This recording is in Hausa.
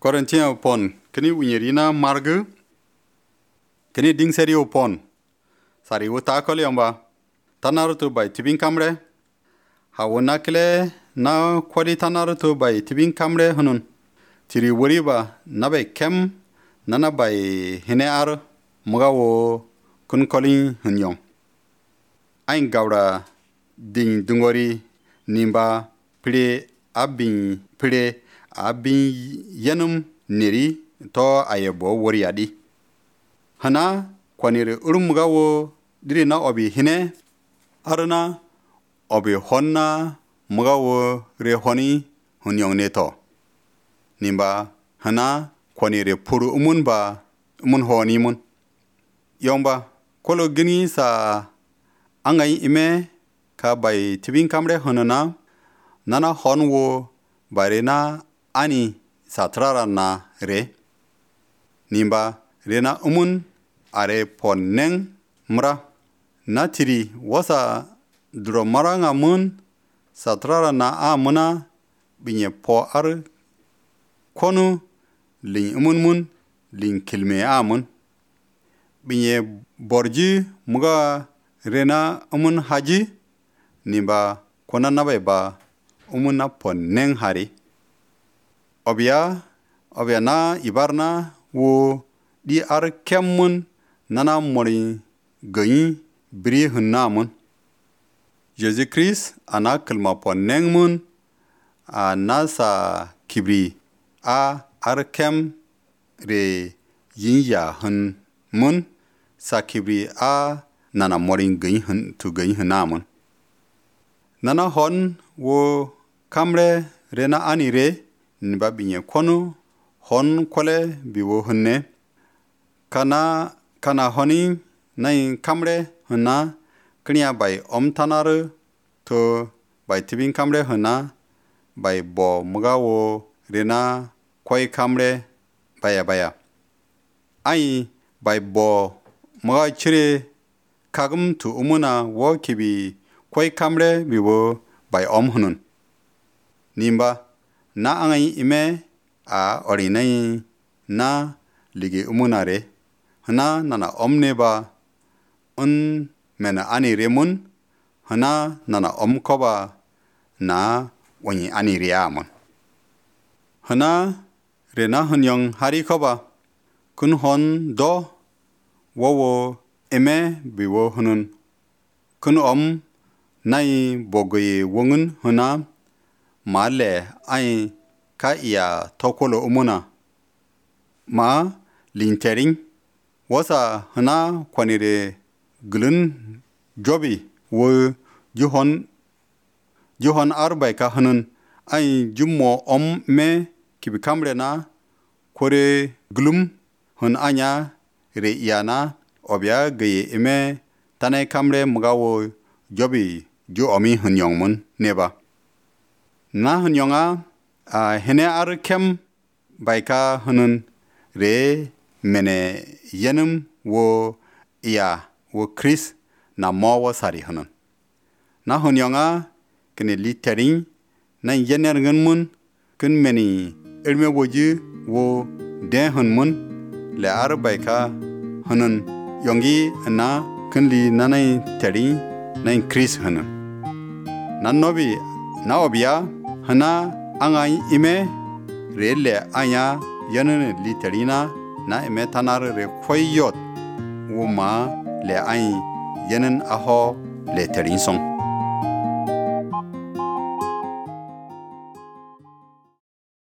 Korintia upon kini unyerina margu kini ding seri upon sari uta koli yamba tanarutu by tibin kamre hawuna kile na kwadi tanarutu by tibin kamre hunun tiri wuriba nabe kem nana by hine ar mugawo kun koli hunyong ain gawra ding dungori nimba pire abin yanum neri to ayebo wori adi hana kwanire urmugawo diri na obi hine arna obi honna mugawo re honi hunyong neto nimba hana kwanire puru umun honi mun yomba kolo gini sa angai ime ka bai tibin kamre honana nana honwo barena ani satrara na re nimba rena are ponneng mra natiri wasa dromaranga mun satrara na amuna binye po ar konu lin mun lin kilme amun binye borji muga rena haji nimba kona nabai ba na ponneng hari obya na ibarna wo di ar kemmun nana mori gani bri hunnamun Jesus Christ ana kalma ponneng mun a nasa kibri a ar kem re yinya hun mun sa kibri a nana mori gani hun tu gani hunnamun nana hon wo kamre rena ani re niba binye konu hon kole biwo hunne kana honi nai kamre hunna kniya bai omtanaru to bai tibin kamre hunna bai bo mugawo rena koi kamre baya ai bai bo muga chire kagum tu umuna wo kibi koi kamre biwo bai om hunun nimba na angai ime a orinai na ligi umunare hana nana omneba mena ani remun hana nana omkoba na wani ani riamon hana rena hunyong hari koba kun hon do wowo eme biwo hunun kun nai bogoye wongun hana male ai ka iya tokolo umuna ma lintering wasa hana kwanire glun jobi wo juhon arbai ka hanun ai jummo me kibikamre na kore glum hun anya re iana obya geye ime tanai kamre mugawo jobi ju omi hunyong mun neba na hunyonga hene ar kem baika hunun re mene yenum wo Chris na mawa sari hunun na hunyonga kene litering na yener ngun mun kun meni elme woji wo den hun mun le ar baika hunun yongi na kunli nanai tering na Chris hunun na nobi na obia hana angai ime rele anya yanene literina na ime tanar re khoyot wuma le ai yanen aho le terin song